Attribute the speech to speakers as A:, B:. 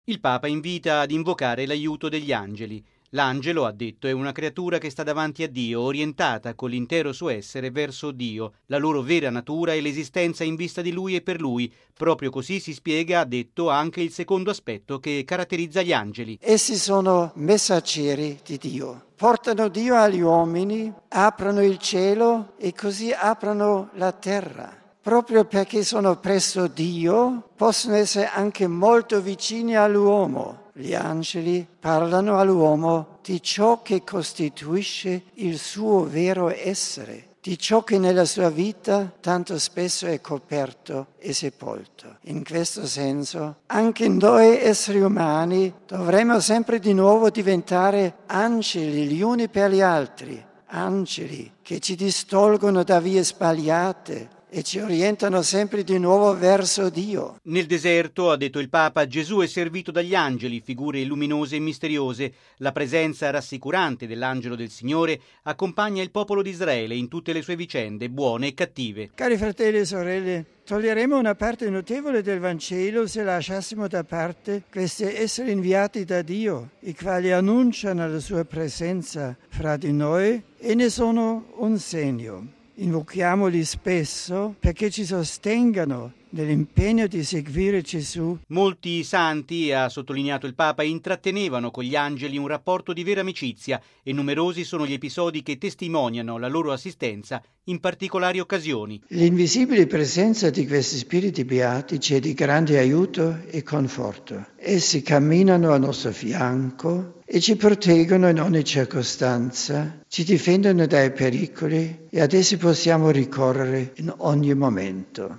A: Il Papa invita ad invocare l'aiuto degli angeli. L'angelo, ha detto, è una creatura che sta davanti a Dio, orientata con l'intero suo essere verso Dio, la loro vera natura e l'esistenza in vista di Lui e per Lui. Proprio così si spiega, ha detto, anche il secondo aspetto che caratterizza gli angeli.
B: Essi sono messaggeri di Dio. Portano Dio agli uomini, aprono il cielo e così aprono la terra. Proprio perché sono presso Dio, possono essere anche molto vicini all'uomo. Gli angeli parlano all'uomo di ciò che costituisce il suo vero essere, di ciò che nella sua vita tanto spesso è coperto e sepolto. In questo senso, anche noi esseri umani dovremmo sempre di nuovo diventare angeli gli uni per gli altri, angeli che ci distolgono da vie sbagliate e ci orientano sempre di nuovo verso Dio.
A: Nel deserto, ha detto il Papa, Gesù è servito dagli angeli, figure luminose e misteriose. La presenza rassicurante dell'angelo del Signore accompagna il popolo di Israele in tutte le sue vicende, buone e cattive.
B: Cari fratelli e sorelle, toglieremo una parte notevole del Vangelo se lasciassimo da parte questi esseri inviati da Dio, i quali annunciano la sua presenza fra di noi e ne sono un segno. Invochiamoli spesso perché ci sostengano nell'impegno di seguire Gesù.
A: Molti santi, ha sottolineato il Papa, intrattenevano con gli angeli un rapporto di vera amicizia e numerosi sono gli episodi che testimoniano la loro assistenza in particolari occasioni.
B: L'invisibile presenza di questi spiriti beati ci è di grande aiuto e conforto. Essi camminano al nostro fianco e ci proteggono in ogni circostanza, ci difendono dai pericoli e ad essi possiamo ricorrere in ogni momento.